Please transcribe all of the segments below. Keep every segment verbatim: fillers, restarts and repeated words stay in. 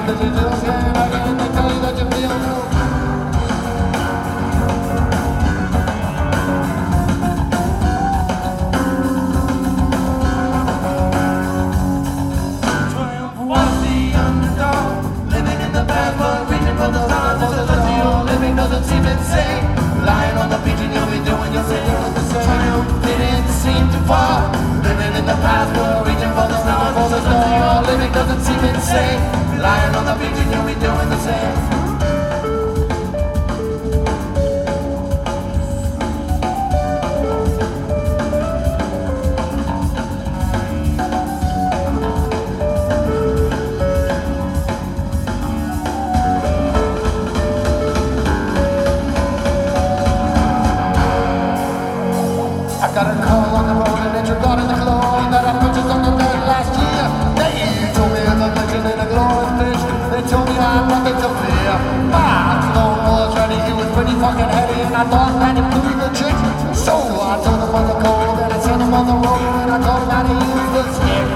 that you just can't. I can't tell you that you feel no. Triumph was the underdog, living in the past but reaching for the stars. It's a celestial living doesn't seem insane. Lying on the beach and you'll be doing your thing. Triumph didn't seem too far, living in the past but reaching for the stars. It's a celestial living doesn't seem insane. Lying on the beach and you'll be doing the same. I got a call on the road and it's regarding the cologne that I purchased on the net last year. They told me it's a legend in a glowing fish. They told me I had nothing to fear. My cologne was ready, it was pretty fucking heady, and I thought that it blew the trick. So I told him on the cold and I sent him on the road and I told him how to use the stick.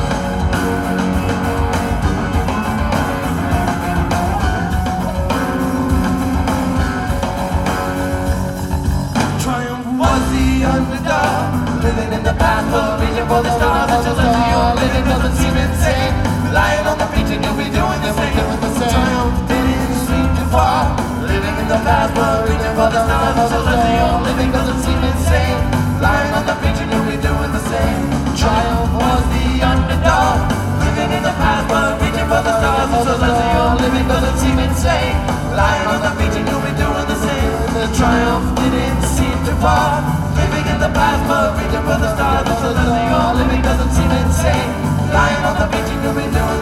Underdog, living in the past but reaching for the stars. It's just as your living doesn't seem insane. Lying on the beach and you'll be doing the same. Triumph didn't seem too far, living in the past but reaching for the stars. It's just as your living doesn't seem insane. Lying on the beach and you'll be doing the same. Triumph was the underdog, living in the past but reaching for the stars. It's just as your living doesn't seem insane. Lying on the beach and you'll be doing the same. The triumph didn't seem too far, living in the past but reaching for the stars. So that your living doesn't seem insane. Lying on the beach and you'll be doing